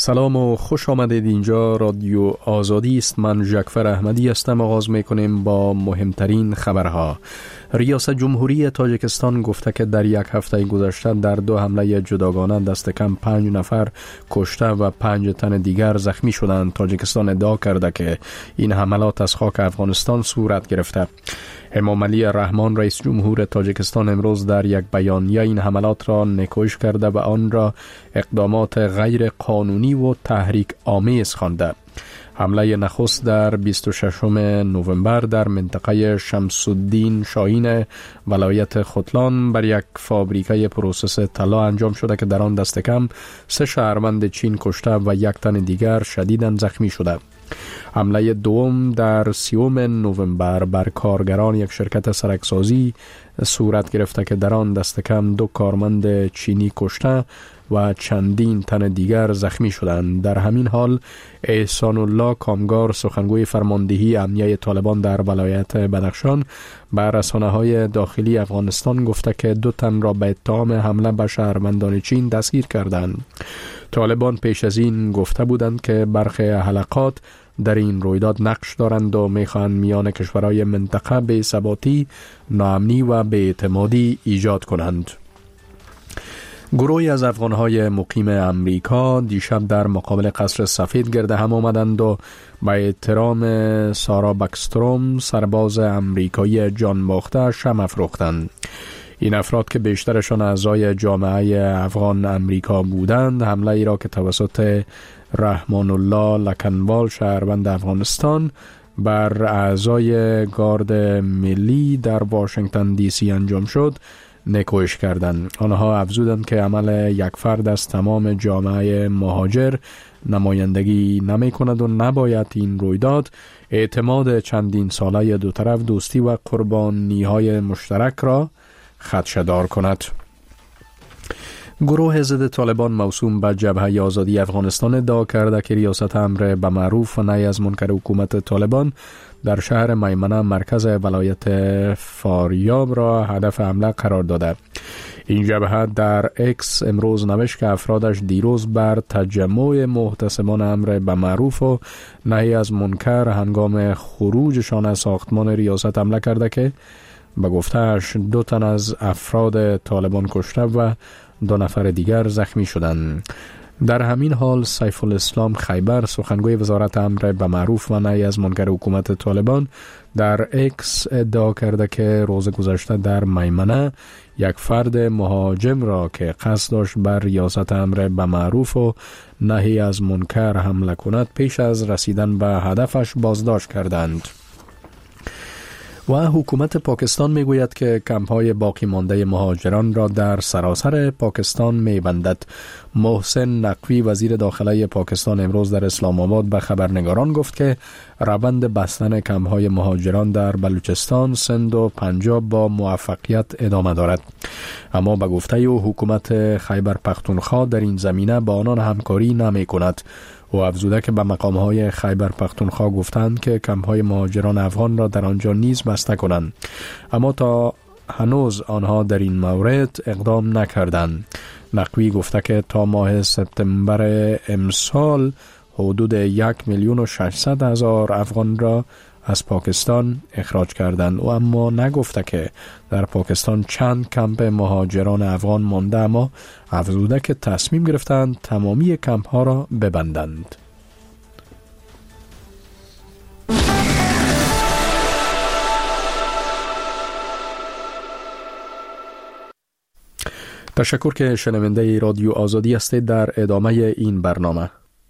سلام و خوش آمدید. اینجا رادیو آزادی است. من جعفر احمدی هستم. آغاز میکنیم با مهمترین خبرها. ریاست جمهوری تاجیکستان گفته که در یک هفته گذشته در 2 حمله جداگانه دست کم 5 نفر کشته و 5 تن دیگر زخمی شدند. تاجیکستان ادعا کرده که این حملات از خاک افغانستان صورت گرفته. امام علی رحمان رئیس جمهور تاجیکستان امروز در یک بیانیه این حملات را نکوش کرده و آن را اقدامات غیر قانونی و تحریک آمیز خوانده. حمله نخست در 26 نوامبر در منطقه شمس الدین شاهین ولایت ختلان بر یک فابریکه پروسس طلا انجام شده که در آن دست کم 3 شهروند چین کشته و 1 تن دیگر شدیداً زخمی شده. حمله دوم در 30 نوامبر بر کارگران یک شرکت سرکسازی صورت گرفته که در آن دست کم 2 کارمند چینی کشته و چندین تن دیگر زخمی شدند. در همین حال احسان الله کامگار سخنگوی فرماندهی امنیه طالبان در ولایت بدخشان بر رسانه‌های داخلی افغانستان گفته که 2 تن را به اتهام حمله به شهروندان چین دستگیر کردند. طالبان پیش از این گفته بودند که برخی حلقات در این رویداد نقش دارند و میخواهند میان کشورهای منطقه بی‌ثباتی، ناامنی و بی‌اعتمادی ایجاد کنند. گروهی از افغانهای مقیم امریکا دیشب در مقابل قصر سفید گرد هم آمدند و به احترام سارا بکستروم سرباز امریکایی جان باخته شمع افروختند. این افراد که بیشترشان اعضای جامعه افغان امریکا بودند، حمله ای را که توسط رحمان الله لکنوال شهروند افغانستان بر اعضای گارد ملی در واشنگتن دی سی انجام شد نکوش کردند. آنها افزودند که عمل یک فرد از تمام جامعه مهاجر نمایندگی نمی کند و نباید این رویداد اعتماد چندین ساله دو طرف، دوستی و قربانی های مشترک را خدشه‌دار کند. گروه ضد طالبان موسوم به جبهه آزادی افغانستان ادعا کرده که ریاست امر به معروف و نهی از منکر حکومت طالبان در شهر میمنه مرکز ولایت فاریاب را هدف حمله قرار داده. این جبهه در اکس امروز نوشت که افرادش دیروز بر تجمع محتسبان امر به معروف و نهی از منکر هنگام خروجشان از ساختمان ریاست حمله کرده که به گفتهش 2 تن از افراد طالبان کشته و 2 نفر دیگر زخمی شدند. در همین حال سیف الاسلام خیبر سخنگوی وزارت امر به معروف و نهی از منکر حکومت طالبان در اکس ادعا کرده که روز گذشته در میمنه یک فرد مهاجم را که قصد داشت بر ریاست امر به معروف و نهی از منکر حمله کند پیش از رسیدن به هدفش بازداشت کردند. و حکومت پاکستان میگوید که کمپ‌های باقی مانده مهاجران را در سراسر پاکستان میبندد. محسن نقوی وزیر داخله پاکستان امروز در اسلام آباد به خبرنگاران گفت که روند بستن کمپ‌های مهاجران در بلوچستان، سند و پنجاب با موفقیت ادامه دارد. اما به گفته او حکومت خیبر پختونخوا در این زمینه با آنان همکاری نمی کند. و افزوده که به مقام‌های خیبر پختونخوا گفتند که کمپ‌های مهاجران افغان را در آنجا نیز بسته کنند، اما تا هنوز آنها در این مورد اقدام نکردند. نقوی گفته که تا ماه سپتامبر امسال حدود 1,600,000 افغان را از پاکستان اخراج کردند و اما نگفته که در پاکستان چند کمپ مهاجران افغان مانده، اما افزوده که تصمیم گرفتند تمامی کمپ ها را ببندند. تشکر که شنونده رادیو آزادی هستید. در ادامه این برنامه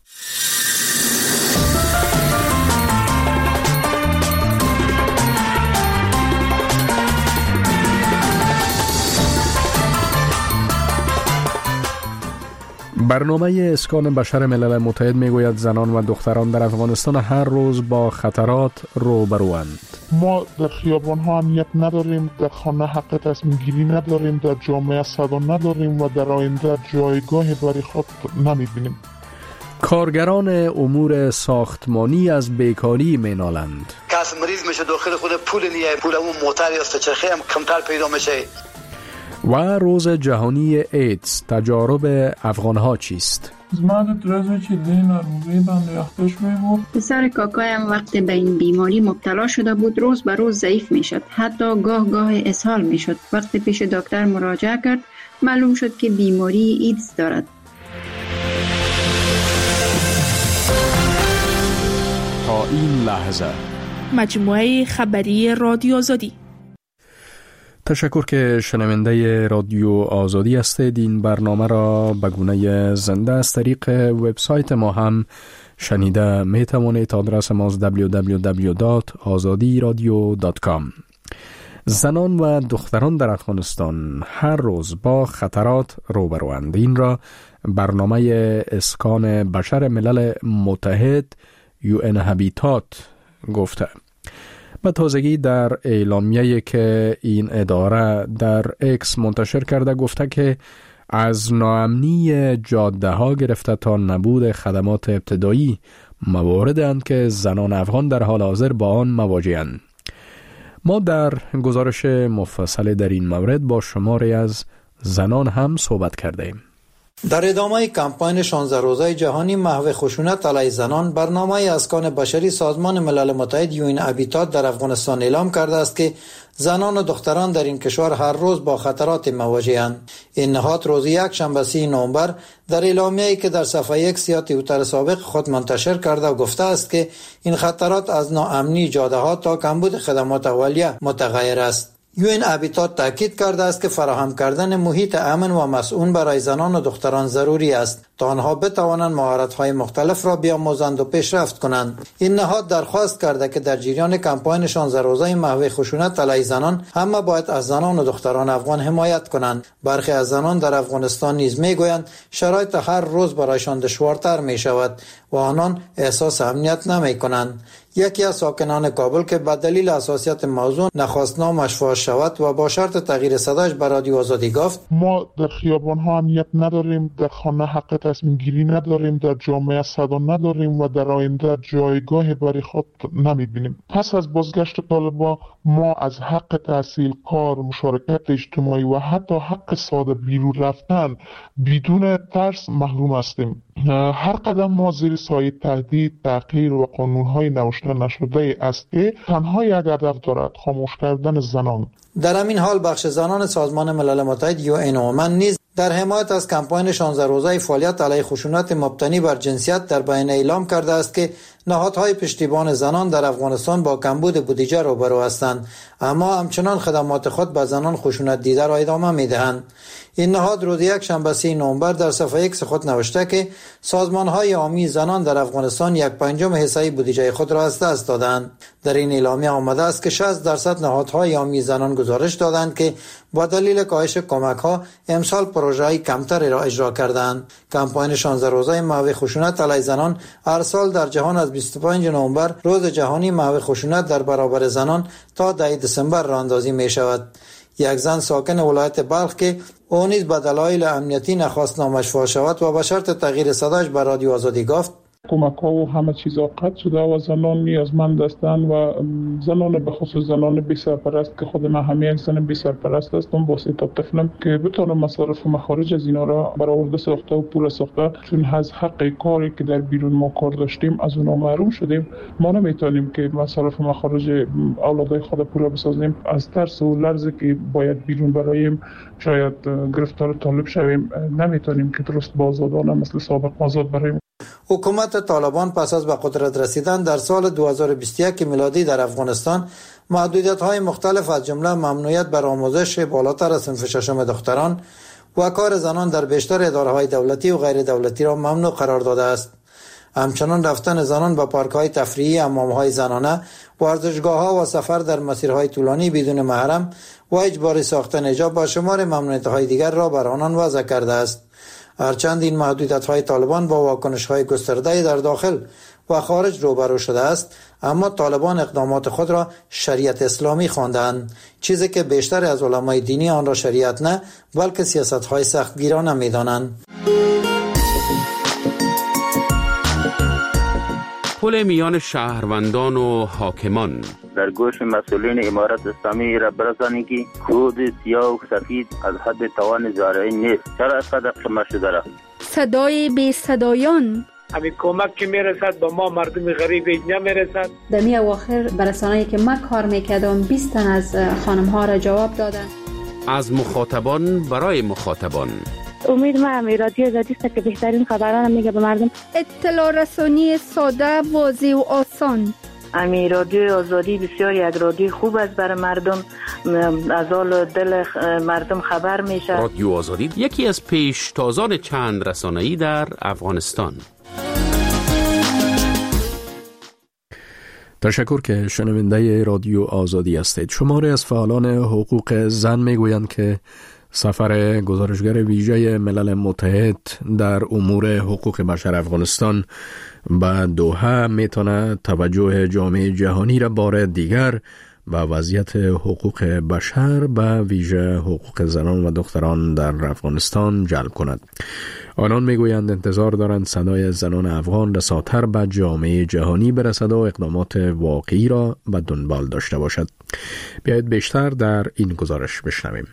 برنامه اسکان بشر ملل متحد میگوید زنان و دختران در افغانستان هر روز با خطرات روبروند. ما در خیابان ها امنیت نداریم، در خانه حق تصمیم گیری نداریم، در جامعه صدا نداریم و در آینده جایگاه برای خود نمیبینیم. کارگران امور ساختمانی از بیکاری مینالند. کس مریض میشه داخل خود پول نیه، پول اون موتر یا سه‌چرخه هم کمتر پیدا میشه. و روز جهانی ایدز، تجارب افغانها چیست؟ پسر کاکایم وقتی به این بیماری مبتلا شده بود روز به روز ضعیف می شد، حتی گاه اسهال می شد. وقتی پیش دکتر مراجعه کرد معلوم شد که بیماری ایدز دارد. تا این لحظه مجموعه خبری رادیو آزادی. تشکر که شنونده رادیو آزادی هستید. این برنامه را به گونه زنده از طریق وبسایت ما هم شنیده می توانید. آدرس ما www.azadiradio.com. زنان و دختران در افغانستان هر روز با خطرات روبروند. این را برنامه اسکان بشر ملل متحد UN هابیتات گفته. به تازگی در اعلامیه‌ای که این اداره در اکس منتشر کرده گفته که از ناامنی جاده ها گرفته تا نبود خدمات ابتدایی مواردند که زنان افغان در حال حاضر با آن مواجه‌اند. ما در گزارش مفصل در این مورد با شماری از زنان هم صحبت کردیم. در ادامه کمپاین 16 روزه جهانی محو خشونت علیه زنان، برنامه اسکان بشری سازمان ملل متحد UN هابیتات در افغانستان اعلام کرده است که زنان و دختران در این کشور هر روز با خطرات مواجه‌اند. این نهاد روز یکشنبه 30 نوامبر در اعلامیه‌ای که در صفحه X یا توییتر سابق خود منتشر کرده و گفته است که این خطرات از ناامنی جاده‌ها تا کمبود خدمات اولیه متغیر است. UN هابیتات تاکید کرده است که فراهم کردن محیط امن و مسئول برای زنان و دختران ضروری است تا آنها بتوانند مهارت‌های مختلف را بیاموزند و پیشرفت کنند. این نهاد درخواست کرده که در جریان کمپاین 16 روزه محو خشونت علیه زنان همه باید از زنان و دختران افغان حمایت کنند. برخی از زنان در افغانستان نیز میگویند شرایط هر روز برایشان دشوارتر می شود و آنان احساس امنیت نمی کنند. یکی از ساکنان کابل که به دلیل حساسیت موضوع نخواست نامش فاش شود و با شرط تغییر صداش به رادیو آزادی گفت: ما در خیابان ها امنیت نداریم، در خانه حق تصمیم گیری نداریم، در جامعه صدا نداریم و در آینده جایگاه برای خود نمیبینیم. پس از بازگشت طالبان ما از حق تحصیل، کار، مشارکت اجتماعی و حتی حق ساده بیرون رفتن بدون ترس محروم هستیم. هر قدم ما زیر سایه تهدید، تحقیر و قانون‌های نوشته نشده است که تنها یک هدف دارد: خاموش کردن زنان. در همین حال بخش زنان سازمان ملل متحد UN وومن نیز در حمایت از کمپاین 16 روزه فعالیت علیه خشونت مبتنی بر جنسیت در بیانیه اعلام کرده است که نهادهای پشتیبان زنان در افغانستان با کمبود بودجه روبرو هستند، اما همچنان خدمات خود به زنان خشونت دیده را ادامه می‌دهند. این نهاد روز یکشنبه 30 نوامبر در صفحه X خود نوشته که سازمان‌های عامی زنان در افغانستان 1/5 حصه بودجه خود را از دست دادند. در این اعلامیه آمده است که 60% نهادهای عامی زنان گزارش دادند که با دلیل کاهش کمک‌ها امسال پروژه‌های کمتری را اجرا کردند. کمپاین 16 روزه محو خشونت علیه زنان هر سال در جهان از 25 نوامبر روز جهانی محو خشونت در برابر زنان تا 10 دسامبر راه اندازی می شود. یک زن ساکن ولایت بلخ که او نیز به دلایل امنیتی نخواست نامش فاش شود و به شرط تغییر صداش به رادیو آزادی گفت: کمک‌ها و همه چیزا قطع شده و زنان نیازمند هستند و زنان به خصوص زنان بی سرپرست که خود من همه انسان بی سرپرست هستم با 3 تا طفلم که بتونم مصارف و مخارج از اینا را برآورده ساخته و پول ساخته، چون از حق کاری که در بیرون ما کار داشتیم از اونها محروم شدیم. ما نمیتونیم که مصارف و مخارج اولادای خود پول بسازیم. از ترس و لرزی که باید بیرون برایم شاید گرفتار طالب شویم نمیتونیم که درست بازادانه مثل سابق آزاد برایم. حکومت طالبان پس از به قدرت رسیدن در سال 2021 میلادی در افغانستان محدودیت‌های مختلف از جمله ممنوعیت بر آموزش بالاتر از صنف ششم دختران و کار زنان در بیشتر اداره‌های دولتی و غیر دولتی را ممنوع قرار داده است. همچنان رفتن زنان به پارک‌های تفریحی، حمام‌های زنانه، ورزشگاه‌ها و سفر در مسیرهای طولانی بدون محرم و اجباری ساختن حجاب با شمار ممنوعیت‌های دیگر را بر آنان وضع کرده است. هرچند این محدودیت‌های طالبان با واکنش‌های گسترده در داخل و خارج روبرو شده است، اما طالبان اقدامات خود را شریعت اسلامی خواندند، چیزی که بیشتر از علمای دینی آن را شریعت نه بلکه سیاست‌های سختگیرانه می‌دانند. پل میان شهروندان و حاکمان در گوش مسئولین امارت اسلامی را برسانید که کود سیاه و سفید از حد توان زارعی نیست. چرا از قدر شما شده را؟ صدای بی صدایان همین کمک که میرسد با ما مردم غریب اینجا میرسد. در می اواخر برسانه‌ای که من کار میکردم 20 تن از خانم ها را جواب دادن. از مخاطبان برای مخاطبان. امید من رادیو آزادی است که بهترین خبران میگه به مردم. اطلاع رسانی ساده، واضح و آسان. امی رادیو آزادی بسیار یک رادیو خوب است برای مردم، از حال دل مردم خبر میشه. رادیو آزادی یکی از پیشتازان چند رسانه‌ای در افغانستان. تشکر که شنونده رادیو آزادی هستید. شماری از فعالان حقوق زن میگویند که سفر گزارشگر ویژه ملل متحد در امور حقوق بشر افغانستان به دوحه میتونه توجه جامعه جهانی را بار دیگر به وضعیت حقوق بشر به ویژه حقوق زنان و دختران در افغانستان جلب کند. آنان میگویند انتظار دارند صدای زنان افغان رساتر به جامعه جهانی برسد و اقدامات واقعی را به دنبال داشته باشد. بیایید بیشتر در این گزارش بشنویم.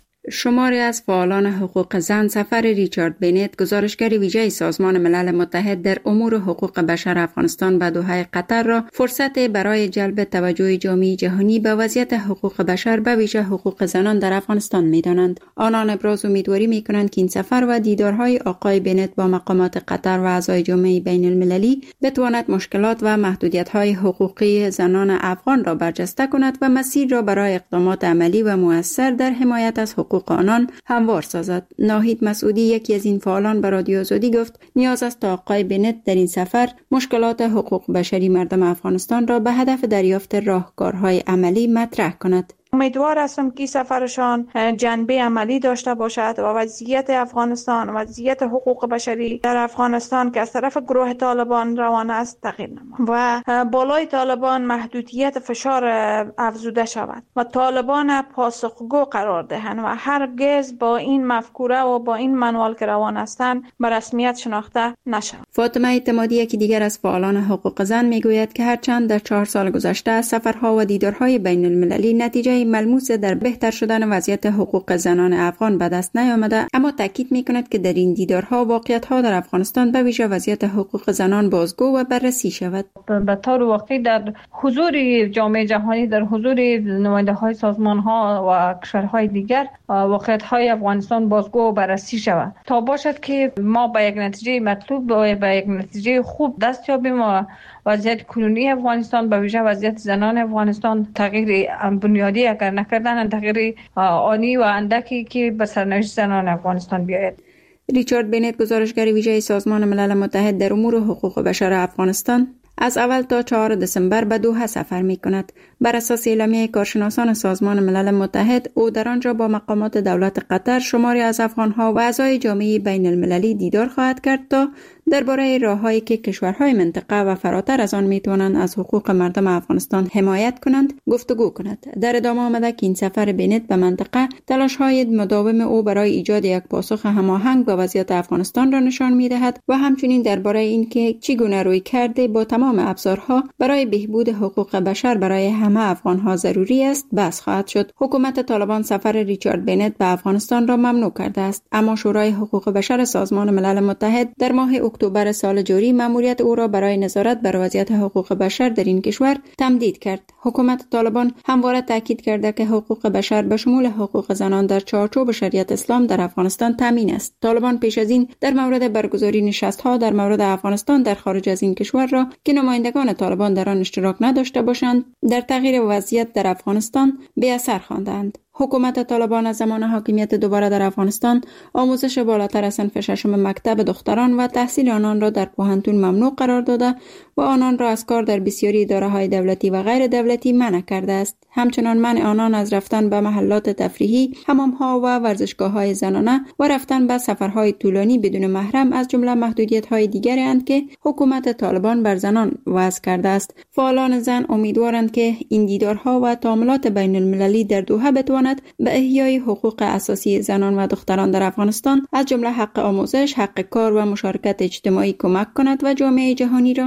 شماری از فعالان حقوق زن سفر ریچارد بنت، گزارشگر ویژه سازمان ملل متحد در امور حقوق بشر افغانستان به دوحه قطر را فرصت برای جلب توجه جامعه جهانی به وضعیت حقوق بشر به ویژه حقوق زنان در افغانستان می‌دانند. آنان ابراز امیدواری می‌کنند که این سفر و دیدارهای آقای بنت با مقامات قطر و اعضای جامعه بین المللی بتواند مشکلات و محدودیت‌های حقوقی زنان افغان را برجسته کند و مسیر را برای اقدامات عملی و مؤثر در حمایت از حقوق آنان هموار سازد. ناهید مسعودی، یکی از این فعالان، به رادیو آزادی گفت نیاز است تا آقای بنت در این سفر مشکلات حقوق بشری مردم افغانستان را به هدف دریافت راهکارهای عملی مطرح کند. امیدوار هستم که سفرشان جنبه عملی داشته باشد و وضعیت افغانستان و وضعیت حقوق بشری در افغانستان که از طرف گروه طالبان روان است تغییر نماید و بالای طالبان محدودیت فشار افزوده شود و طالبان پاسخگو قرار دهند و هرگز با این مفکوره و با این منوال که روان هستند به رسمیت شناخته نشود. فاطمه اعتمادی، یکی دیگر از فعالان حقوق زن، میگوید که هرچند در 4 سال گذشته سفرها و دیدارهای بین المللی نتیجه ملموس در بهتر شدن وضعیت حقوق زنان افغان به دست نیامده، اما تاکید میکند که در این دیدارها واقعیت‌ها در افغانستان به ویژه وضعیت حقوق زنان بازگو و بررسی شود. به طور واقعی در حضور جامعه جهانی، در حضور نماینده‌های سازمان‌ها و کشورهای دیگر واقعیت‌های افغانستان بازگو و بررسی شود تا باشد که ما به یک نتیجه مطلوب و به یک نتیجه خوب دست یابیم و وضعیت کنونی افغانستان به ویژه وضعیت زنان افغانستان تغییر بنیادی اگر نکردن تغییر آنی و اندکی که به سرنوشت زنان افغانستان بیاید. ریچارد بنت، گزارشگر ویژه سازمان ملل متحد در امور حقوق بشر افغانستان، از اول تا 4 دسامبر به دوحه سفر می کند. بر اساس اعلامیه کارشناسان سازمان ملل متحد، او در آنجا با مقامات دولت قطر، شماری از افغانها و اعضای جامعه بین المللی دیدار خواهد کرد تا درباره راههایی که کشورهای منطقه و فراتر از آن می توانند از حقوق مردم افغانستان حمایت کنند گفتگو کند. در ادامه آمده که این سفر بنت به منطقه تلاش‌های مداوم او برای ایجاد یک پاسخ هماهنگ به وضعیت افغانستان را نشان می دهد و همچنین درباره اینکه چگونه روی کرده با تمام ابزارها برای بهبود حقوق بشر برای همه افغانها ضروری است بحث خواهد شد. حکومت طالبان سفر ریچارد بنت به افغانستان را ممنوع کرده است، اما شورای حقوق بشر سازمان ملل متحد در ماه اکتبر سال جاری مأموریت او را برای نظارت بر وضعیت حقوق بشر در این کشور تمدید کرد. حکومت طالبان همواره تاکید کرده که حقوق بشر به شمول حقوق زنان در چارچوب شریعت اسلام در افغانستان تامین است. طالبان پیش از این در مورد برگزاری نشست‌ها در مورد افغانستان در خارج از این کشور را که نمایندگان طالبان در آن اشتراک نداشته باشند در تغییر وضعیت در افغانستان بی اثر خواندند. حکومت طالبان از زمان حاکمیت دوباره در افغانستان آموزش بالاتر از صنف 6 مکتب دختران و تحصیل آنان را در پوهنتون ممنوع قرار داده و آنان را از کار در بسیاری اداره‌های دولتی و غیر دولتی منع کرده است. همچنان منع آنان از رفتن به محلات تفریحی، حمام‌ها و ورزشگاه‌های زنانه و رفتن به سفرهای طولانی بدون محرم از جمله محدودیت‌های دیگری اند که حکومت طالبان بر زنان وضع کرده است. فعالان زن امیدوارند که این دیدارها و تعاملات بین المللی در دوحه بتواند به احیای حقوق اساسی زنان و دختران در افغانستان از جمله حق آموزش، حق کار و مشارکت اجتماعی کمک کند و جامعه جهانی را به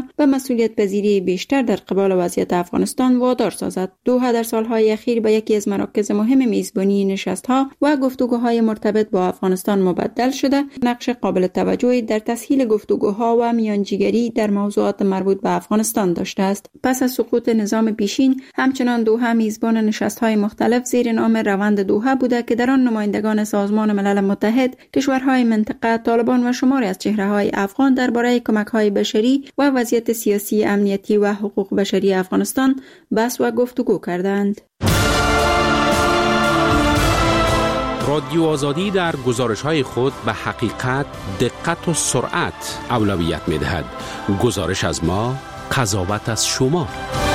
مسئولیت پذیری بیشتر در قبال وضعیت افغانستان وادار سازد. دوحه در سالهای اخیر به یکی از مراکز مهم میزبانی نشست‌ها و گفتگوهای مرتبط با افغانستان مبدل شده، نقش قابل توجهی در تسهیل گفتگوها و میانجیگری در موضوعات مربوط به افغانستان داشته است. پس از سقوط نظام پیشین، همچنان دوحه میزبان نشست‌های مختلف زیر نام روند دوحه بوده که در آن نمایندگان سازمان ملل متحد، کشورهای منطقه، طالبان و شماری از چهره‌های افغان درباره کمک‌های بشری و وضعیت سیاسی، امنیتی و حقوق بشری افغانستان بحث و گفتگو کردند. رادیو آزادی در گزارش‌های خود به حقیقت، دقت و سرعت اولویت می‌دهد. گزارش از ما، قضاوت از شما.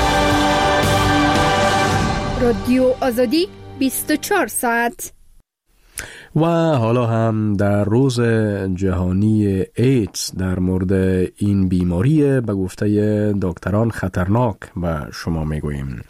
رادیو آزادی 24 ساعت. و حالا هم در روز جهانی ایدز در مورد این بیماری به گفته دکتران خطرناک و شما میگوییم.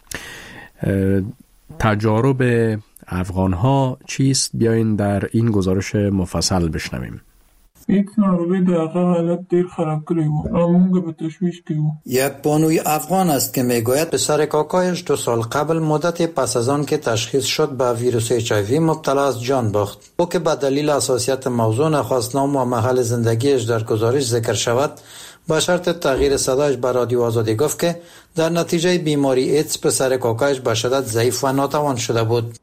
تجارب افغان‌ها چیست؟ بیاین در این گزارش مفصل بشنویم. ایدز ناروغی در حالت دیر خراب کردی و امونگه به تشویش کی و یک بانوی افغان است که میگوید پسر کاکایش 2 سال قبل مدت پس از آن که تشخیص شد به ویروس HIV مبتلا است جان باخت. او که به دلیل حساسیت موضوع نخواست نام و محل زندگیش در گزارش ذکر شود، با شرط تغییر صدایش به رادیو آزادی گفت که در نتیجه بیماری ایدز پسر کاکایش به شدت ضعیف و ناتوان شده بود.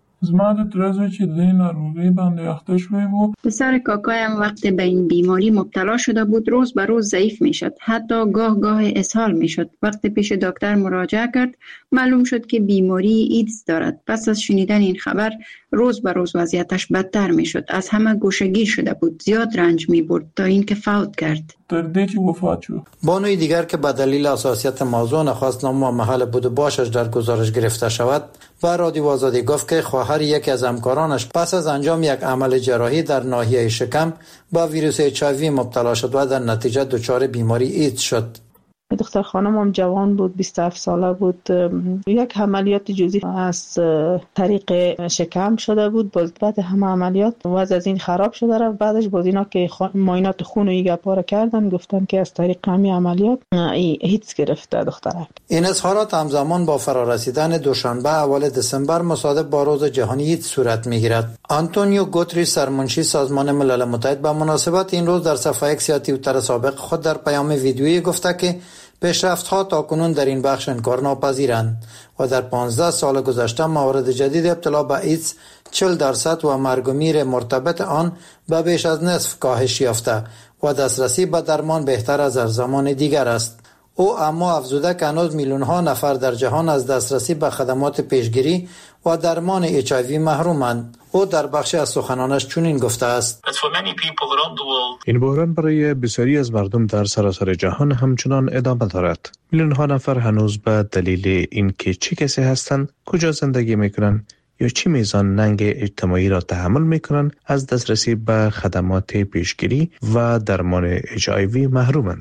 پسر کاکایم وقتی به این بیماری مبتلا شده بود روز به روز ضعیف می شد. حتی گاه اسهال می شد. وقتی پیش دکتر مراجعه کرد معلوم شد که بیماری ایدز دارد. پس از شنیدن این خبر روز به روز وضعیتش بدتر می شد. از همه گوشه‌گیر شده بود. زیاد رنج می برد تا اینکه فوت کرد. بانوی دیگر که به دلیل حساسیت موضوع نخواست نام و محل بود و باشش در گزارش گرفته شود و رادیو آزادی گفت که خواهر یکی از همکارانش پس از انجام یک عمل جراحی در ناحیه شکم با ویروس HIV مبتلا شد و در نتیجه دچار بیماری ایدز شد. دختر خانم هم جوان بود، 27 ساله بود. یک عملیات جزئی از طریق شکم شده بود. بعد همه عملیات وضع از این خراب شده رفت. بعدش باز اینا که معاینات خون و این گپا کردن گفتن که از طریق همین عملیات ایدز گرفته دخترک. این اظهارات همزمان با فرارسیدن دوشنبه اول دسامبر مصادف با روز جهانی ایدز صورت میگیرد. آنتونیو گوتریش سرمنشی سازمان ملل متحد به مناسبت این روز در صفحه اکس یا توییتر سابق خود در پیام ویدیویی گفته که پیشرفت‌ها تاکنون در این بخش انکارناپذیرند و در 15 سال گذشته موارد جدید ابتلا به ایدز 40% و مرگ و میر مرتبط آن به بیش از نصف کاهش یافته و دسترسی به درمان بهتر از هر زمان دیگر است. او اما افزوده که هنوز میلیون‌ها نفر در جهان از دسترسی به خدمات پیشگیری و درمان HIV محرومند. او در بخشی از سخنانش چنین گفته است: این بحران برای بسیاری از مردم در سراسر جهان همچنان ادامه دارد. میلیون‌ها نفر هنوز به دلیل اینکه چه کسی هستند، کجا زندگی میکنند یا چه میزان ننگ اجتماعی را تحمل میکنند از دسترسی به خدمات پیشگیری و درمان HIV محرومند.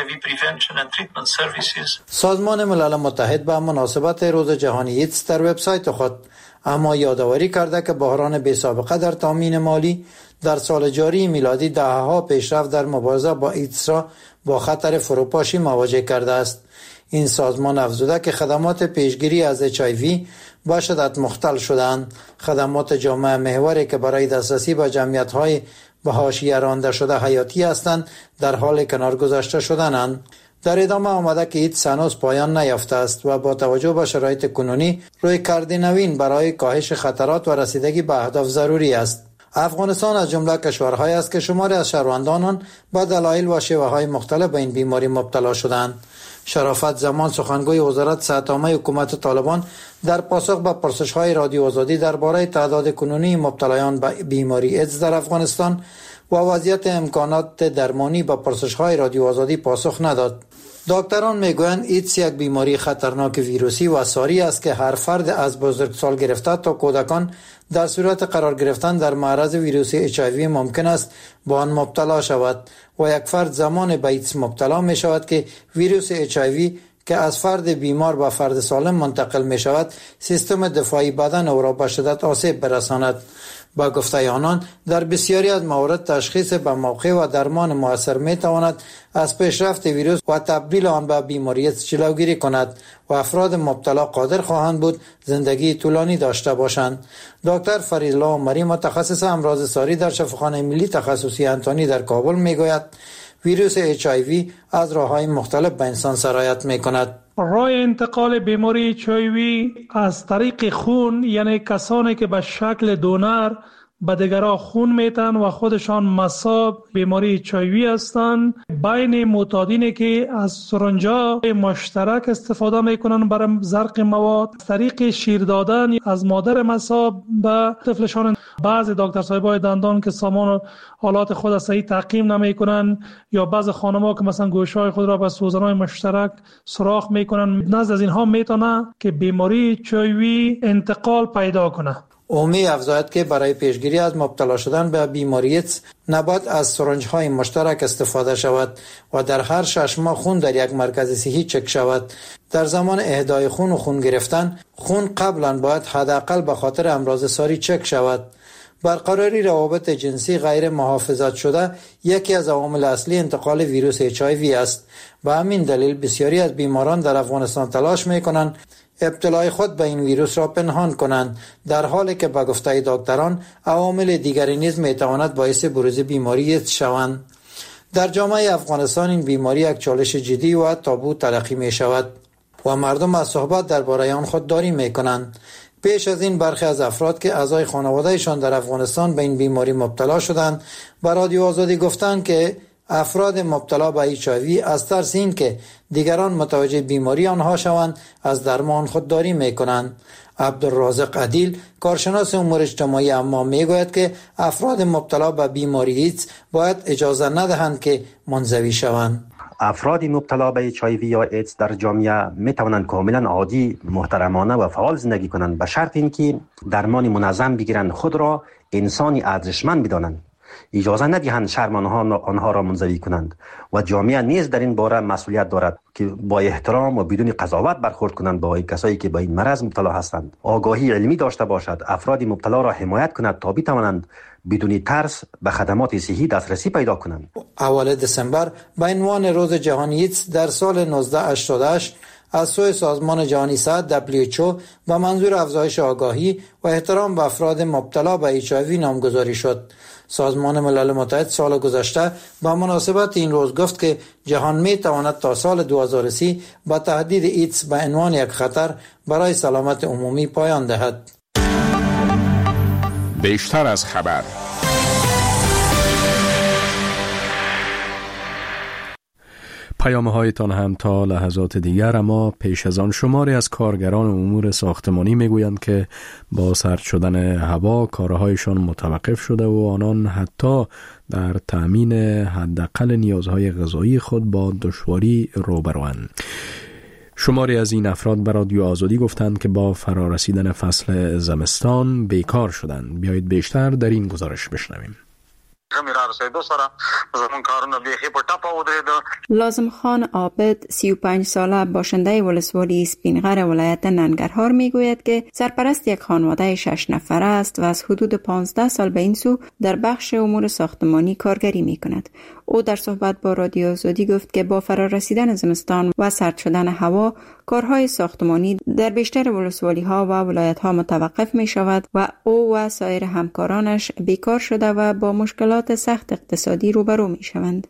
سازمان ملل متحد به مناسبت روز جهانی ایدز در وبسایت خود اما یادآوری کرده که بحران بی‌سابقه در تامین مالی در سال جاری میلادی دهه‌ها پیشرفت در مبارزه با ایدز را با خطر فروپاشی مواجه کرده است. این سازمان افزوده که خدمات پیشگیری از HIV با شدت مختل شدند. خدمات جامعه محوری که برای دسترسی به جمعیت‌های به حاشیه رانده شده حیاتی هستند در حال کنار گذاشته شدنند. در ادامه آمده که ایدز هنوز پایان نیافته است و با توجه به شرایط کنونی رویکرد نوین برای کاهش خطرات و رسیدگی به اهداف ضروری است. افغانستان از جمله کشورهایی است که شماری از شهروندان آن با دلایل و شیوه‌های مختلف به این بیماری مبتلا شدند. شرافت زمان سخنگوی وزارت صحت عامه حکومت طالبان در پاسخ به پرسش‌های رادیو آزادی درباره تعداد کنونی مبتلایان به بیماری ایدز در افغانستان و وضعیت امکانات درمانی به پرسش‌های رادیو آزادی پاسخ نداد. دکتران میگویند ایدز یک بیماری خطرناک ویروسی و ساری است که هر فرد از بزرگسال گرفته تا کودکان در صورت قرار گرفتن در معرض ویروس HIV ممکن است با آن مبتلا شود و یک فرد زمان به ایدز مبتلا می شود که ویروس HIV که از فرد بیمار به فرد سالم منتقل می شود سیستم دفاعی بدن او را به شدت آسیب برساند. با گفته آنان در بسیاری از موارد تشخیص به موقع و درمان مؤثر می تواند از پیشرفت ویروس و تبدیل آن به بیماری ایدز جلوگیری کند و افراد مبتلا قادر خواهند بود زندگی طولانی داشته باشند. دکتر فریدالله عمری متخصص امراض ساری در شفاخانه ملی تخصصی انتونی در کابل میگوید ویروس HIV از راه‌های مختلف به انسان سرایت می‌کند. راه انتقال بیماری HIV از طریق خون، یعنی کسانی که به شکل دونر به دیگران خون میتن و خودشان مصاب بیماری HIV هستند، بین معتادینی که از سرنج‌های مشترک استفاده میکنن برای زرق مواد، از طریق شیر دادن از مادر مصاب به طفلشان. بعضی دکتر صاحبای دندان که سامان حالات خود صحیح تعقیم نمیکنن، یا بعضی خانم‌ها که مثلا گوشهای خود را به سوزن‌های مشترک سوراخ میکنن، نزد از اینها میتونه که بیماری HIV انتقال پیدا کنه. او می افزاید که برای پیشگیری از مبتلا شدن به بیماری ایدز نباید از سرنج‌های مشترک استفاده شود و در هر 6 ماه خون در یک مرکز صحی چک شود. در زمان اهدای خون و خون گرفتن، خون قبلا باید حداقل به خاطر امراض ساری چک شود. برقراری روابط جنسی غیر محافظت شده یکی از عوامل اصلی انتقال ویروس HIV است. به همین دلیل بسیاری از بیماران در افغانستان تلاش می‌کنند ابتلای خود به این ویروس را پنهان کنند، در حالی که به گفته دکتران عوامل دیگری نیز میتواند باعث بروز بیماری ایدز شوند. در جامعه افغانستان این بیماری یک چالش جدی و تابو تلقی می شود و مردم از صحبت درباره آن خودداری می کنند. پیش از این برخی از افراد که اعضای خانوادهشان در افغانستان به این بیماری مبتلا شدند به رادیو آزادی گفتند که افراد مبتلا به HIV از ترس این که دیگران متوجه بیماری آنها شوند از درمان خودداری میکنند. عبدالرازق عدیل کارشناس امور اجتماعی اما میگوید که افراد مبتلا به بیماری ایدز باید اجازه ندهند که منزوی شوند. افراد مبتلا به HIV یا ایدز در جامعه می توانند کاملا عادی، محترمانه و فعال زندگی کنند به شرط اینکه درمان منظم بگیرند، خود را انسانی ارزشمند بدانند، اجازه ندهند شرم آنها را منزوی کنند و جامعه نیز در این باره مسئولیت دارد که با احترام و بدون قضاوت برخورد کنند با کسایی که به این مرض مبتلا هستند. آگاهی علمی داشته باشد، افراد مبتلا را حمایت کند تا بتوانند بدون ترس به خدمات صحی دسترسی پیدا کنند. اول دسامبر به عنوان روز جهانی ایدز در سال 1988 از سوی سازمان جهانی صحت WHO به منظور افزایش آگاهی و احترام به افراد مبتلا به HIV نامگذاری شد. سازمان ملل متحد سال گذشته به مناسبت این روز گفت که جهان می تواند تا سال 2030 با تهدید ایدز به عنوان یک خطر برای سلامت عمومی پایان دهد. بیشتر از خبر. پیام‌هایتان هم تا لحظات دیگر، اما پیش از آن شماری از کارگران امور ساختمانی میگویند که با سرد شدن هوا کارهایشان متوقف شده و آنان حتی در تأمین حداقل نیازهای غذایی خود با دشواری روبروند. شماری از این برای رادیو آزادی گفتند که با فرارسیدن فصل زمستان بیکار شدند. بیایید بیشتر در این گزارش بشنویم. لازم خان عابد 35 ساله باشنده ولسوالی اسپینغر ولایت ننگرهار میگوید که سرپرست یک خانواده 6 نفره است و از حدود 15 سال به این سو در بخش امور ساختمانی کارگری میکند. او در صحبت با رادیو آزادی گفت که با فرارسیدن زمستان و سرد شدن هوا کارهای ساختمانی در بیشتر ولسوالی ها و ولایت ها متوقف می شود و او و سایر همکارانش بیکار شده و با مشکلات سخت اقتصادی روبرو می شوند.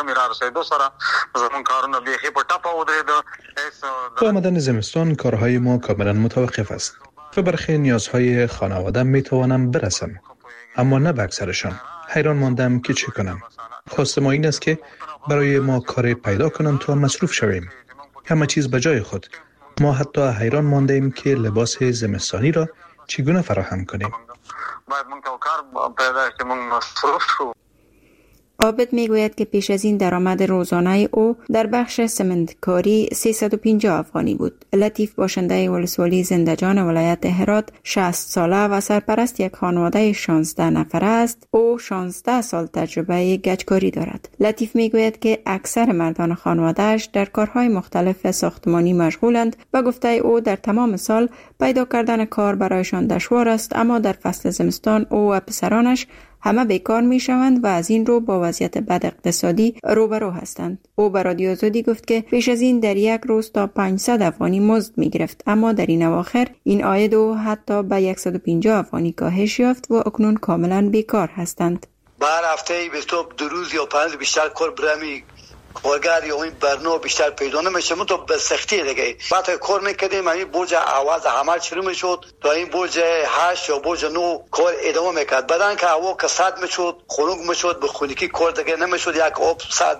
با آمدن زمستان کارهای ما کاملا متوقف است و برخی نیازهای خانواده می توانم برسم، اما نه به اکثرشان. حیران ماندم که چه کنم. خواست ما این است که برای ما کار پیدا کنم تا مصروف شویم. همه چیز به جای خود. ما حتی حیران مانده ایم که لباس زمستانی را چگونه فراهم کنیم. عابد میگوید که پیش از این درآمد روزانه او در بخش سمنتکاری 350 افغانی بود. لطیف باشنده ولسوالی زندجان ولایت هرات 60 ساله و سرپرست یک خانواده 16 نفره است. او 16 سال تجربه گچکاری دارد. لطیف میگوید که اکثر مردان خانواده‌اش در کارهای مختلف ساختمانی مشغولند و گفته او در تمام سال پیدا کردن کار برایشان دشوار است، اما در فصل زمستان او و پسرانش همه بیکار می شوند و از این رو با وضعیت بد اقتصادی روبرو هستند. او به رادیو آزادی گفت که پیش از این در یک روز تا 500 افغانی مزد می گرفت، اما در این اواخر این عاید او حتی به 150 افغانی کاهش یافت و اکنون کاملا بیکار هستند. بر هفته دو روز یا 5 بیشتر کار برمی کارگر یا این برنامه بیشتر پیدا نمیشه. من تو به سختی دیگه بعد کار میکردیم، این برج آواز عمل شروع میشد تا این برج 8 یا برج 9 کار ادامه میکرد. بعدن که هوا کساد میشد، خنک میشد، به خونگی کار دیگه نمیشد. یک آب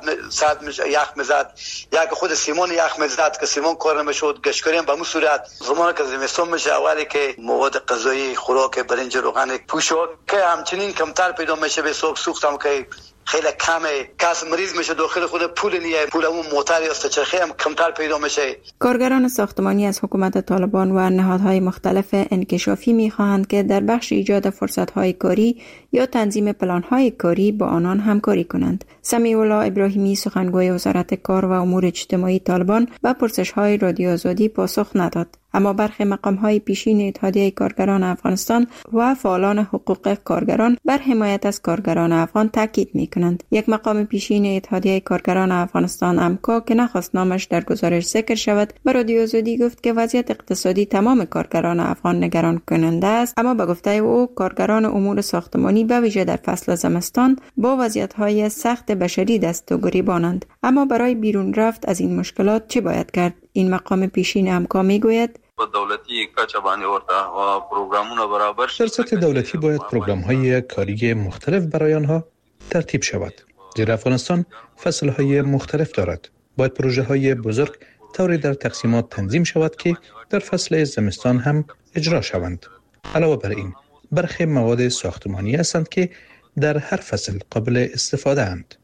صد یخ میزد، یک خود سیمان یخ میزد که سیمان کار نمیشد. گشتکاری هم به مو صورت زمانی که زمستون میشه اولی که مواد غذایی خوراک برنج روغن پوشاک که همچنین کمتر پیدا میشه. به صبح سوخت هم که خیلی کمه، کس مریض میشه داخل خود پول نیه، پول اون موتر یا چرخی هم کمتر پیدا میشه. کارگران ساختمانی از حکومت طالبان و نهادهای مختلف انکشافی میخواهند که در بخش ایجاد فرصتهای کاری یا تنظیم پلانهای کاری با آنان همکاری کنند. سمیع الله ابراهیمی سخنگوی وزارت کار و امور اجتماعی طالبان به پرسش‌های رادیو آزادی پاسخ نداد، اما برخی مقام‌های پیشین اتحادیه کارگران افغانستان و فعالان حقوق کارگران بر حمایت از کارگران افغان تاکید می‌کنند. یک مقام پیشین اتحادیه کارگران افغانستان امکا که نخواست نامش در گزارش ذکر شود، به رادیو آزادی گفت که وضعیت اقتصادی تمام کارگران افغان نگران کننده است، اما به گفته او کارگران امور ساختمانی به ویژه در فصل زمستان با وضعیت‌های سخت بشری دست و گریبانند. اما برای بیرون رفت از این مشکلات چه باید کرد؟ این مقام پیشین امکا میگوید در سطح دولتی باید پروگرام‌های کاری مختلف برای آنها ترتیب شود. زیرا افغانستان فصل‌های مختلف دارد. باید پروژه‌های بزرگ طوری در تقسیمات تنظیم شود که در فصل زمستان هم اجرا شوند. علاوه بر این، برخی مواد ساختمانی هستند که در هر فصل قابل استفاده اند.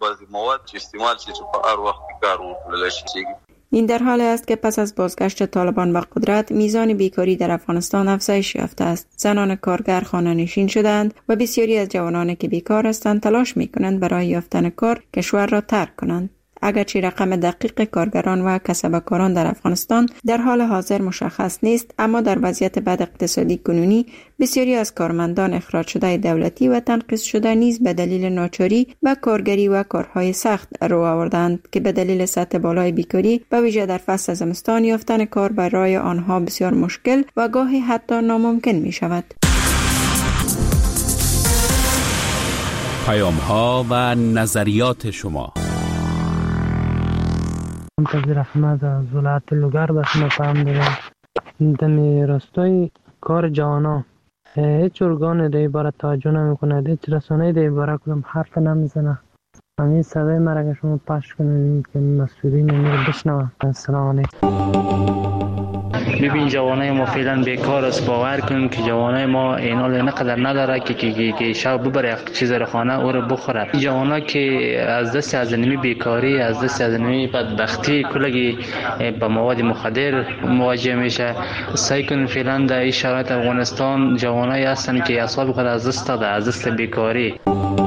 این در حال است که پس از بازگشت طالبان به قدرت میزان بیکاری در افغانستان افزایش یافته است. زنان کارگر خانه‌نشین شدند و بسیاری از جوانان که بیکار هستند تلاش می‌کنند برای یافتن کار کشور را ترک کنند. اگرچه رقم دقیق کارگران و کسبکاران در افغانستان در حال حاضر مشخص نیست، اما در وضعیت بد اقتصادی کنونی بسیاری از کارمندان اخراج شده دولتی و تنقیص شده نیز به دلیل ناچاری به کارگری و کارهای سخت رو آوردند که به دلیل سطح بالای بیکاری به ویژه در فصل زمستان یافتن کار برای آنها بسیار مشکل و گاهی حتی ناممکن می شود. پیام‌ها و نظریات شما. منتظر احمد از ولایت لوگر به شما پیام دارم. در راستای کار جوانا هیچ ارگان در عبارت توجه نمیکنه، هیچ رسانه‌ای در عبارت کدام حرف نمیزنه. همین صدای مرا که شما پخش کنید که مسئولین رو بشنوه. السلام علیکم. ببین جوانای ما فعلا بیکار است. باور کن که جوانای ما اینال نقدر نداره که شب ببره یک چیز رو خانه او رو بخوره. جوانا که از دست از نمی بیکاری، از دست از نمی بدبختی کلگی با مواد مخدر مواجه میشه. سعی کن فعلا در این شرایط افغانستان جوانای هستن که اعصاب خود از دست داده، از دست بیکاری.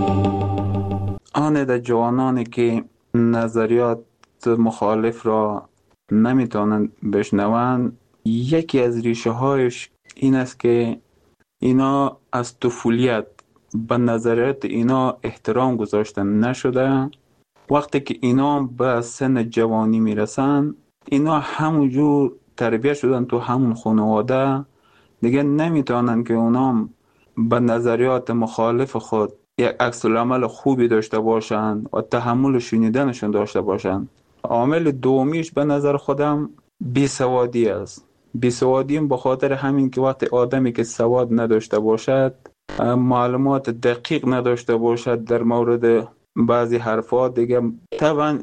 آن در جوانانی که نظریات مخالف را نمیتونن بشنوند، یکی از ریشه هایش این است که اینا از طفولیت به نظریات اینا احترام گذاشتن نشده. وقتی که اینا به سن جوانی میرسن، اینا همونجور تربیت شدن تو همون خانواده، دیگه نمیتونن که اونا به نظریات مخالف خود یک عکس العمل خوبی داشته باشن و تحمل شنیدنشون داشته باشن. عامل دومیش به نظر خودم بیسوادی است. بیسوادی به خاطر همین که وقتی آدمی که سواد نداشته باشد، معلومات دقیق نداشته باشد در مورد بعضی حرفات، دیگه طبعا